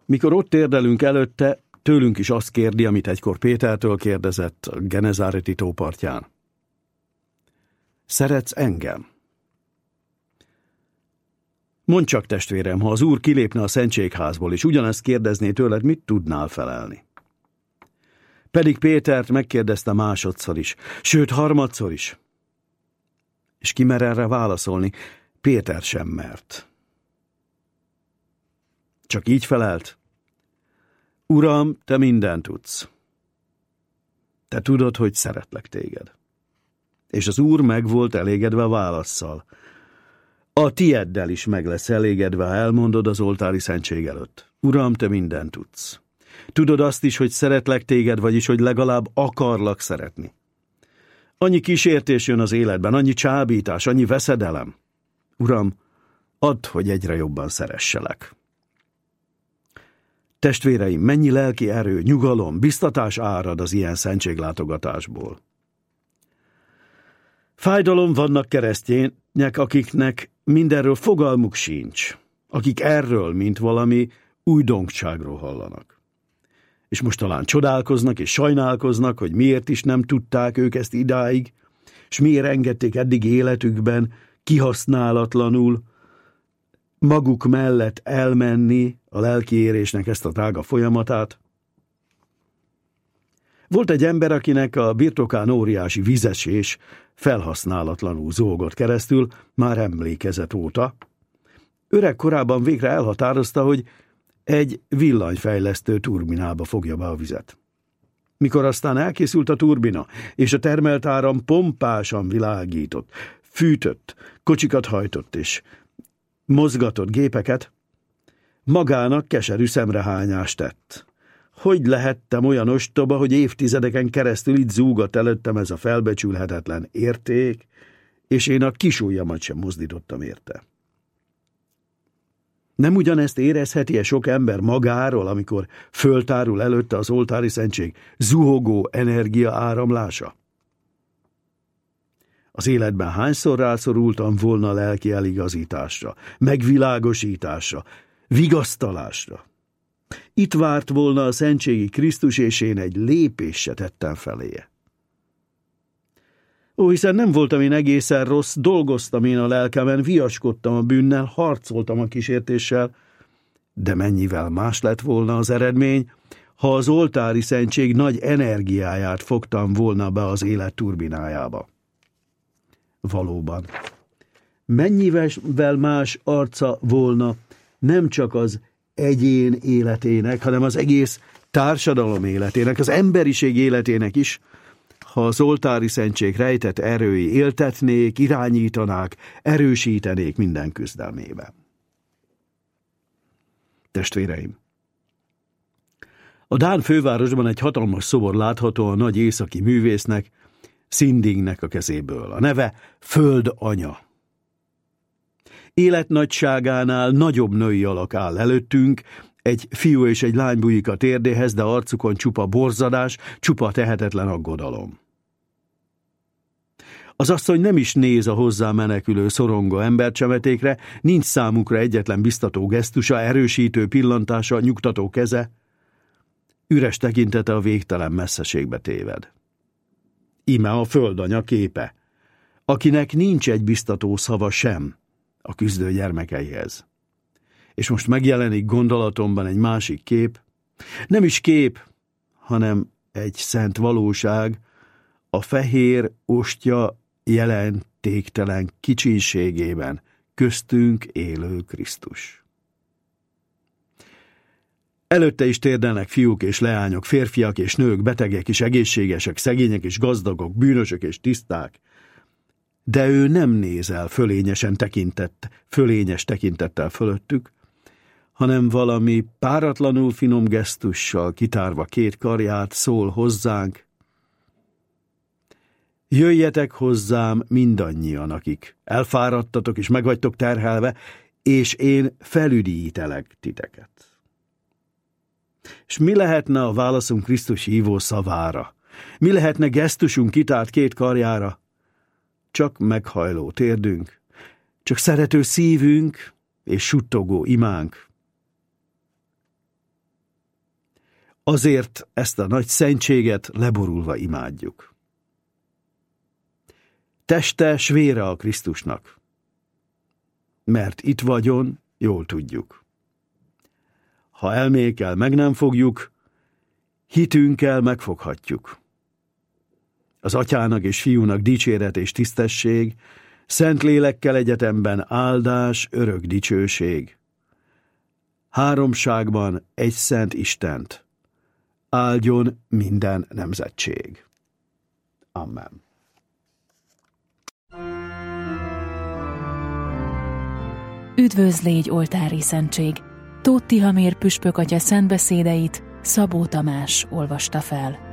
Mikor ott térdelünk előtte, tőlünk is azt kérdi, amit egykor Pétertől kérdezett a Genezáreti tó partján. Szeretsz engem? Mondd csak, testvérem, ha az Úr kilépne a szentségházból, és ugyanezt kérdezné tőled, mit tudnál felelni? Pedig Pétert megkérdezte másodszor is, sőt harmadszor is. És ki mer erre válaszolni? Péter sem mert. Csak így felelt: Uram, te mindent tudsz. Te tudod, hogy szeretlek téged. És az Úr meg volt elégedve válasszal. A tieddel is meg lesz elégedve, ha elmondod az oltári szentség előtt. Uram, te mindent tudsz. Tudod azt is, hogy szeretlek téged, vagyis, hogy legalább akarlak szeretni. Annyi kísértés jön az életben, annyi csábítás, annyi veszedelem. Uram, add, hogy egyre jobban szeresselek. Testvéreim, mennyi lelki erő, nyugalom, biztatás árad az ilyen szentséglátogatásból. Fájdalom, vannak keresztények, akiknek mindenről fogalmuk sincs, akik erről, mint valami újdonságról hallanak. És most talán csodálkoznak és sajnálkoznak, hogy miért is nem tudták ők ezt idáig, és miért engedték eddig életükben kihasználatlanul maguk mellett elmenni a lelkiérésnek ezt a drága folyamatát. Volt egy ember, akinek a birtokán óriási vízesés felhasználatlanul zúgott keresztül, már emlékezet óta. Öreg korában végre elhatározta, hogy egy villanyfejlesztő turbinába fogja be a vizet. Mikor aztán elkészült a turbina, és a termelt áram pompásan világított, fűtött, kocsikat hajtott és mozgatott gépeket, magának keserű szemrehányást tett. Hogy lehettem olyan ostoba, hogy évtizedeken keresztül itt zúgott előttem ez a felbecsülhetetlen érték, és én a kis ujjamat sem mozdítottam érte. Nem ugyanezt érezheti-e sok ember magáról, amikor föltárul előtte az oltári szentség zuhogó energia áramlása? Az életben hányszor rászorultam volna lelki eligazításra, megvilágosításra, vigasztalásra? Itt várt volna a szentségi Krisztus, és én egy lépést se tettem feléje. Hiszen nem voltam én egészen rossz, dolgoztam én a lelkemen, viaskodtam a bűnnel, harcoltam a kísértéssel, de mennyivel más lett volna az eredmény, ha az oltári szentség nagy energiáját fogtam volna be az élet turbinájába. Valóban, mennyivel más arca volna nem csak az egyén életének, hanem az egész társadalom életének, az emberiség életének is, ha az oltári szentség rejtett erői éltetnék, irányítanák, erősítenék minden küzdelmében. Testvéreim! A dán fővárosban egy hatalmas szobor látható a nagy északi művésznek, Sindingnek a kezéből. A neve Föld Anya. Életnagyságánál nagyobb női alak áll előttünk, egy fiú és egy lány bújik a térdéhez, de arcukon csupa borzadás, csupa tehetetlen aggodalom. Az asszony nem is néz a hozzá menekülő szorongó embercsemetékre, nincs számukra egyetlen biztató gesztusa, erősítő pillantása, nyugtató keze. Üres tekintete a végtelen messzeségbe téved. Íme a Földanya képe, akinek nincs egy biztató szava sem a küzdő gyermekeihez. És most megjelenik gondolatomban egy másik kép, nem is kép, hanem egy szent valóság, a fehér ostya jelentéktelen kicsinségében köztünk élő Krisztus. Előtte is térdelnek fiúk és leányok, férfiak és nők, betegek és egészségesek, szegények és gazdagok, bűnösök és tiszták, de ő nem nézel fölényes tekintettel fölöttük, hanem valami páratlanul finom gesztussal kitárva két karját szól hozzánk: jöjjetek hozzám mindannyian, akik elfáradtatok és meg vagytok terhelve, és én felüdítelek titeket. És mi lehetne a válaszunk Krisztus hívó szavára? Mi lehetne gesztusunk kitárt két karjára? Csak meghajló térdünk, csak szerető szívünk és suttogó imánk. Azért ezt a nagy szentséget leborulva imádjuk. Teste s vére a Krisztusnak, mert itt vagyon, jól tudjuk. Ha elmékkel meg nem fogjuk, hitünkkel megfoghatjuk. Az Atyának és Fiúnak dicséret és tisztesség, Szentlélekkel egyetemben áldás, örök dicsőség. Háromságban egy szent Istent, áldjon minden nemzetség. Amen. Üdvözl légy, oltári szentség! Tóth Tihamér püspök atya szentbeszédeit Szabó Tamás olvasta fel.